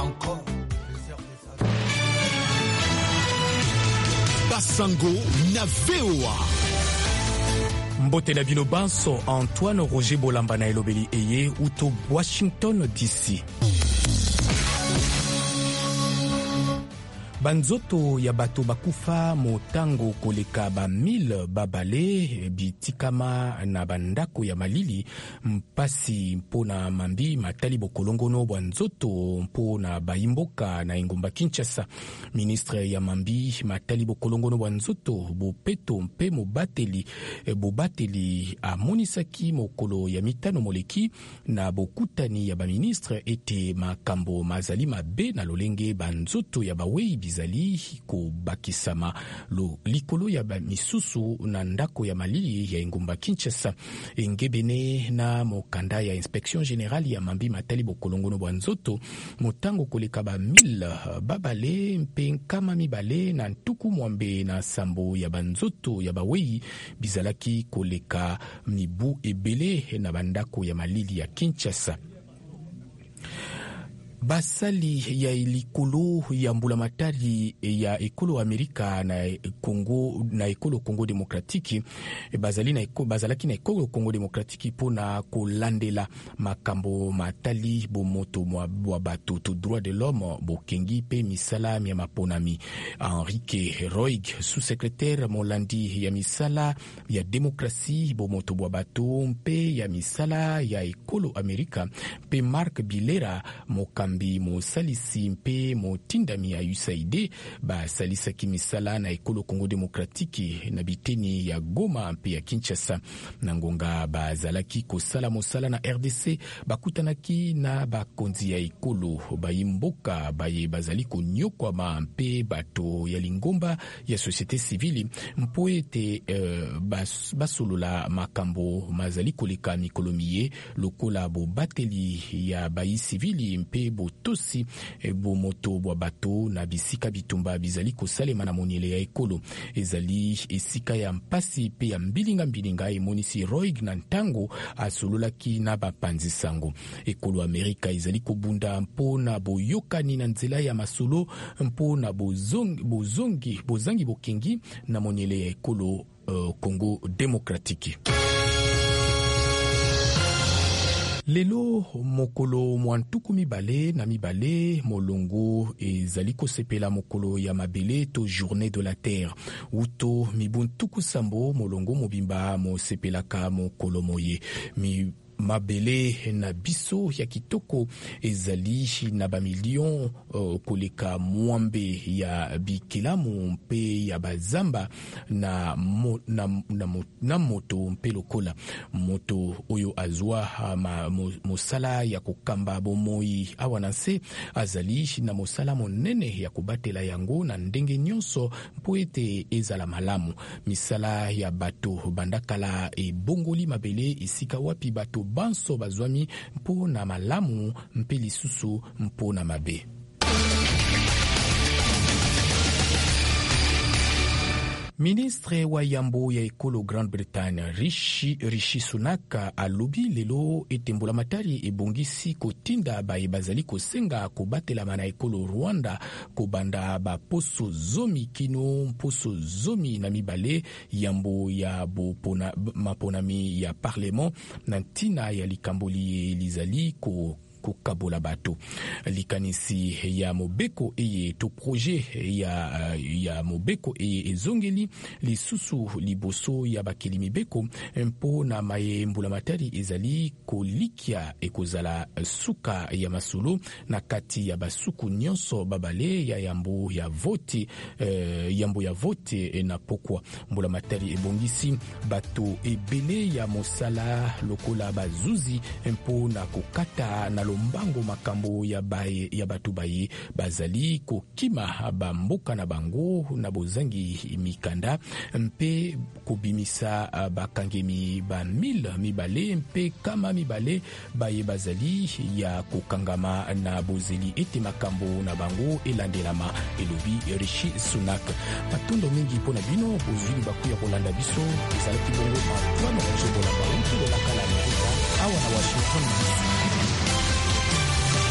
encore. Basango na VOA. Mbote na bino banso, Antoine Roger Bolamba na elobeli eye uto Washington DC. Banzoto ya bato bakufa motango koleka ba 1000 babale bitikama na bandako ya malili mpasi mpona mambi matali bokolongono banzoto mpona baimboka na engumba Kinshasa. Ministre ya mambi matali bokolongono banzoto bopeto mpe bobateli amonisaki mokolo ya mitano moleki na bokutani ya baministre ete makambo mazali mabe na lolenge banzoto ya bawei bizali kobakisama likolo ya misusu na ndako ya malili ya engumba Kinshasa. Engebene na mokanda ya inspection générale ya mambi matali bokolongono bwa nzoto motango koleka ba 1000 babale mpe nkama mibale na ntuku mwambe na sambo ya banzoto ya bawei bizalaki koleka mibu ebele na bandako ya malili ya Kinshasa. Basali ya likolo ya mbulamatari ya ekolo Amerika na ekolo Congo Demokratiki bazalaki na ekolo Congo Demokratiki pona kolandela makambo matali bomoto mwa bato to droit de l'homme bokengi pe misala ya maponami. Henrique Roig, sous-secrétaire molandi ya misala ya demokrasi bomoto mwa bato mpe ya misala ya ekolo Amerika pe Mark Bilera mokambi mosalisi mpe motindami ya USAID basalisaki misala na ekolo Congo Demokratiki na biteni ya Goma mpe ya Kinshasa. Na ngonga bazalaki kosala mosala na RDC bakutanaki na bakonzi ya ekolo baimboka baye bazali konyokwama mpe bato ya lingomba ya société civile mpo ete basolola makambo mazali koleka mikolo miye lokola bobateli ya bayi civili mpe botosi bomoto bwa bato na bisika bitumba bizali kosalema na moniele ya ekolo. Ezali esika ya mpasi pe ya mbilinga emonisi Roig na ntango asololaki na bapanzi sango. Ekolo Amerika ezali kobunda mpo na boyokani na nzela ya masolo mpo na bozangi bokengi na moniele ya ekolo Congo Demokratiki. Lelo mokolo mwantuku mibale na mibale molongo ezali kosepela mokolo ya mabele to journée de la terre. Uto mibuntuku sambo molongo mobimba mosepelaka mokolo moye. Mabele na biso ya kitoko ezali na bamilion koleka mwambe ya bikelamu mpe ya bazamba na moto mpe lokola moto oyo azwa mosala ya kokamba bomoi awananse azali na mosala monene ya kobatela yango na ndenge nyonso mpo ete ezala malamu. Misala ya bato bandakala ebongoli mabele esika wapi bato banso bazwami mpo na malamu mpe lisusu mpo na mabe. Ministre wa yambo ya ekolo Grande-Bretagne Rishi Sunak alobi lelo ete mbulamatari ebongisi kotinda baye bazali kosenga kobatelama na ekolo Rwanda kobanda baposo zomi kino mposo zomi na mibale yambo ya maponami ya parlement na ntina ya likamboli lizali kokabola bato. Likanisi ya mobeko eye to projet ya mobeko eye ezongeli lisusu liboso ya bakeli mibeko mpo na maye mbulamatari ezali kolikia ekozala suka ya masolo na kati ya basuku nyonso babale ya yambo ya vote na pokwa. Mbulamatari ebongisi bato ebele ya mosala lokola bazuzi mpo na kokata na lombango makambo ya bato baye bazali kokima bamboka na bango na bozangi mikanda mpe kobimisa bakangemi ba 1000 mibale mpe kama mibale baye bazali ya kokangama na bozeli ete makambo na bango elandelama, elobi Rishi Sunak. Matondo mingi mpona bino bozwili bakuya kolanda biso ezalaki bongo Antoine Roger Bolamba utu lolaka la Amerika awa na Washington DC.